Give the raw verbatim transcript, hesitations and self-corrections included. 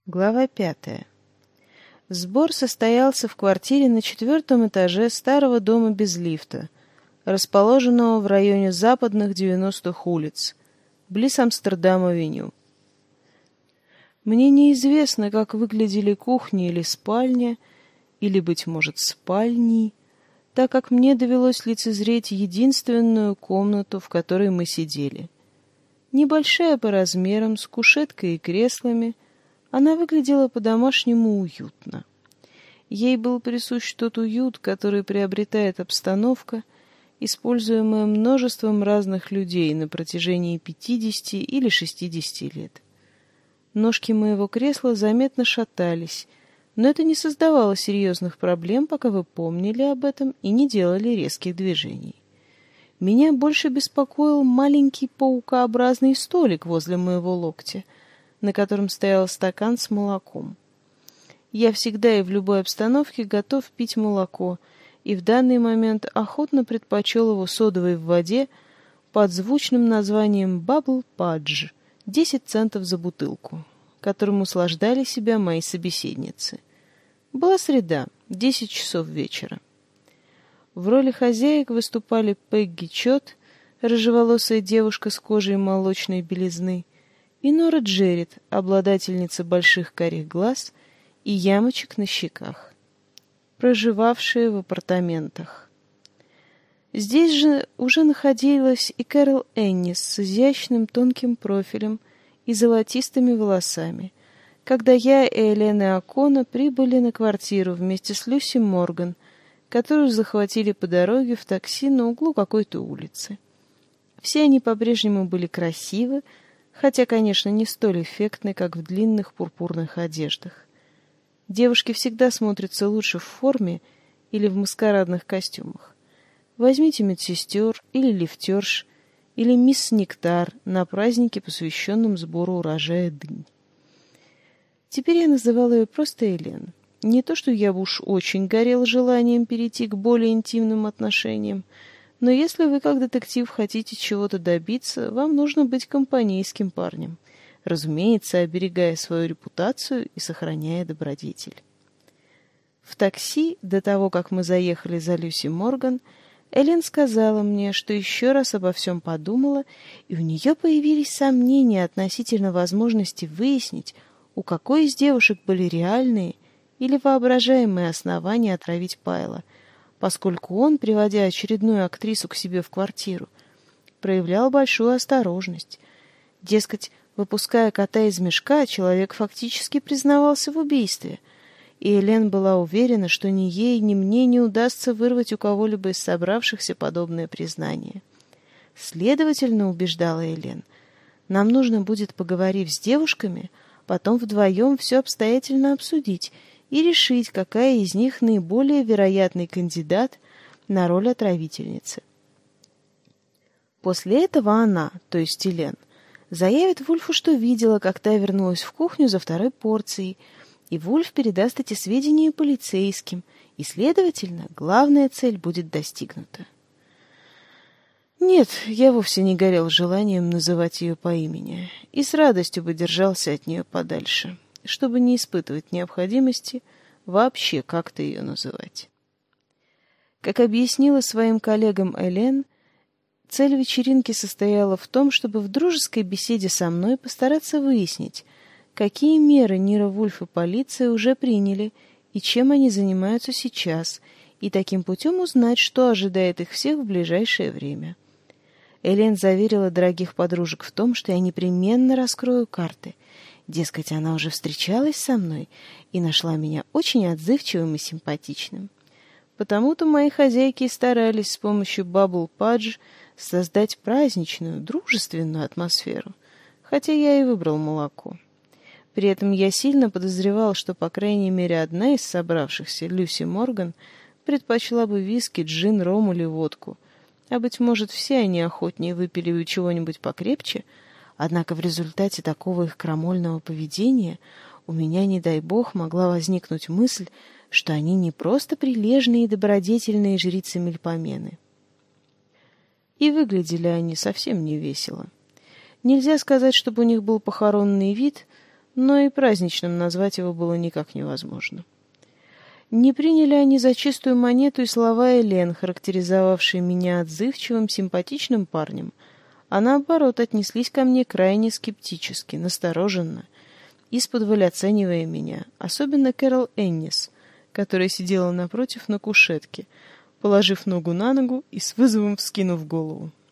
Глава пятая. Сбор состоялся в квартире на четвертом этаже старого дома без лифта, расположенного в районе западных девяностых улиц, близ Амстердам-авеню. Мне неизвестно, как выглядели кухня или спальня, или, быть может, спальни, так как мне довелось лицезреть единственную комнату, в которой мы сидели. Небольшая по размерам, с кушеткой и креслами, она выглядела по-домашнему уютно. Ей был присущ тот уют, который приобретает обстановка, используемая множеством разных людей на протяжении пятидесяти или шестидесяти лет. Ножки моего кресла заметно шатались, но это не создавало серьезных проблем, пока вы помнили об этом и не делали резких движений. Меня больше беспокоил маленький паукообразный столик возле моего локтя, на котором стоял стакан с молоком. Я всегда и в любой обстановке готов пить молоко, и в данный момент охотно предпочел его содовой в воде под звучным названием «Бабл Падж» — десять центов за бутылку, которым услаждали себя мои собеседницы. Была среда, десять часов вечера. В роли хозяек выступали Пегги Чот, рыжеволосая девушка с кожей молочной белизны, и Нора Джеррит, обладательница больших карих глаз и ямочек на щеках, проживавшие в апартаментах. Здесь же уже находилась и Кэрол Эннис с изящным тонким профилем и золотистыми волосами, когда я и Элена Окона прибыли на квартиру вместе с Люси Морган, которую захватили по дороге в такси на углу какой-то улицы. Все они по-прежнему были красивы, хотя, конечно, не столь эффектны, как в длинных пурпурных одеждах. Девушки всегда смотрятся лучше в форме или в маскарадных костюмах. Возьмите медсестер или лифтерш, или мисс Нектар на празднике, посвященном сбору урожая дынь. Теперь я называла ее просто Элен. Не то, что я уж очень горел желанием перейти к более интимным отношениям, но если вы, как детектив, хотите чего-то добиться, вам нужно быть компанейским парнем, разумеется, оберегая свою репутацию и сохраняя добродетель. В такси, до того, как мы заехали за Люси Морган, Элен сказала мне, что еще раз обо всем подумала, и у нее появились сомнения относительно возможности выяснить, у какой из девушек были реальные или воображаемые основания отравить Пайла, поскольку он, приводя очередную актрису к себе в квартиру, проявлял большую осторожность. Дескать, выпуская кота из мешка, человек фактически признавался в убийстве, и Элен была уверена, что ни ей, ни мне не удастся вырвать у кого-либо из собравшихся подобное признание. Следовательно, убеждала Элен, нам нужно будет, поговорив с девушками, потом вдвоем все обстоятельно обсудить и решить, какая из них наиболее вероятный кандидат на роль отравительницы. После этого она, то есть Элен, заявит Вульфу, что видела, как та вернулась в кухню за второй порцией, и Вульф передаст эти сведения полицейским, и, следовательно, главная цель будет достигнута. Нет, я вовсе не горел желанием называть ее по имени, и с радостью бы держался от нее подальше, чтобы не испытывать необходимости вообще как-то ее называть. Как объяснила своим коллегам Элен, цель вечеринки состояла в том, чтобы в дружеской беседе со мной постараться выяснить, какие меры Ниро Вульф и полиция уже приняли и чем они занимаются сейчас, и таким путем узнать, что ожидает их всех в ближайшее время. Элен заверила дорогих подружек в том, что я непременно раскрою карты. Дескать, она уже встречалась со мной и нашла меня очень отзывчивым и симпатичным. Потому-то мои хозяйки старались с помощью Бабл Падж создать праздничную, дружественную атмосферу, хотя я и выбрал молоко. При этом я сильно подозревал, что, по крайней мере, одна из собравшихся, Люси Морган, предпочла бы виски, джин, ром или водку, а, быть может, все они охотнее выпили бы чего-нибудь покрепче, однако в результате такого их крамольного поведения у меня, не дай бог, могла возникнуть мысль, что они не просто прилежные и добродетельные жрицы Мельпомены. И выглядели они совсем не весело. Нельзя сказать, чтобы у них был похоронный вид, но и праздничным назвать его было никак невозможно. Не приняли они за чистую монету и слова Элен, характеризовавшие меня отзывчивым, симпатичным парнем, а наоборот отнеслись ко мне крайне скептически, настороженно, исподволь оценивая меня, особенно Кэрол Эннис, которая сидела напротив на кушетке, положив ногу на ногу и с вызовом вскинув голову.